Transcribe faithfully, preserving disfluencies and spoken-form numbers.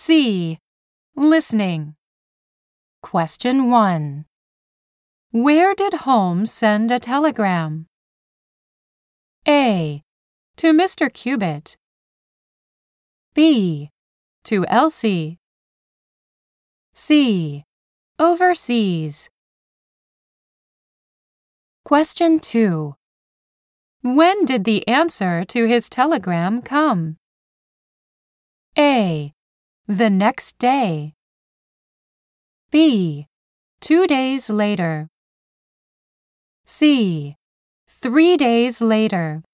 C. Listening. Question one. Where did Holmes send a telegram? A. To Mister Cubitt. B. To Elsie. C. Overseas. Question two. When did the answer to his telegram come? A. The next day. B. Two days later. C. Three days later.